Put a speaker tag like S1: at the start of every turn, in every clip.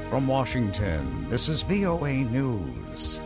S1: From Washington, this is VOA News.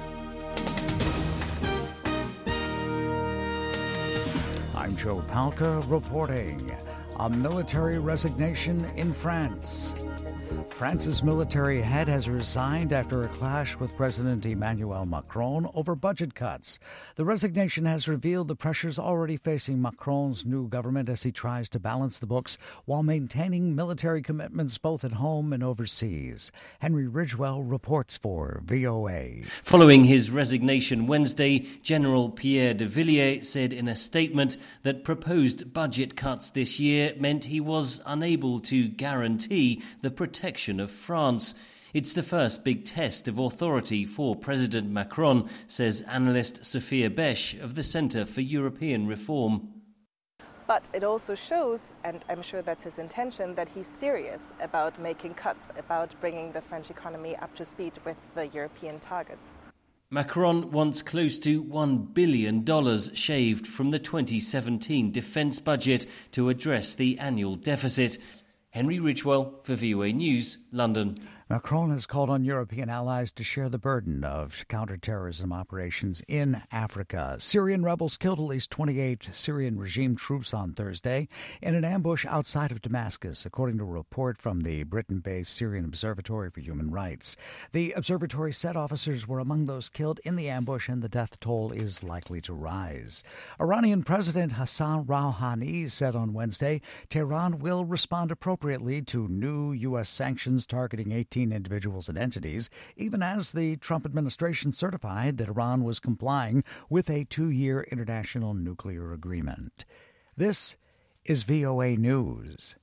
S1: I'm Joe Palca reporting. A military resignation in France. France's military head has resigned after a clash with President Emmanuel Macron over budget cuts. The resignation has revealed the pressures already facing Macron's new government as he tries to balance the books while maintaining military commitments both at home and overseas. Henry Ridgwell reports for VOA.
S2: Following his resignation Wednesday, General Pierre de Villiers said in a statement that proposed budget cuts this year meant he was unable to guarantee the protection of France. It's the first big test of authority for President Macron, says analyst Sophia Besch of the Centre for European Reform.
S3: But it also shows, and I'm sure that's his intention, that he's serious about making cuts, about bringing the French economy up to speed with the European targets.
S2: Macron wants close to $1 billion shaved from the 2017 defence budget to address the annual deficit. Henry Ridgwell for VOA News, London.
S1: Macron has called on European allies to share the burden of counterterrorism operations in Africa. Syrian rebels killed at least 28 Syrian regime troops on Thursday in an ambush outside of Damascus, according to a report from the Britain-based Syrian Observatory for Human Rights. The observatory said officers were among those killed in the ambush and the death toll is likely to rise. Iranian President Hassan Rouhani said on Wednesday Tehran will respond appropriately to new U.S. sanctions targeting 18 individuals and entities, even as the Trump administration certified that Iran was complying with a 2-year international nuclear agreement. This is VOA News.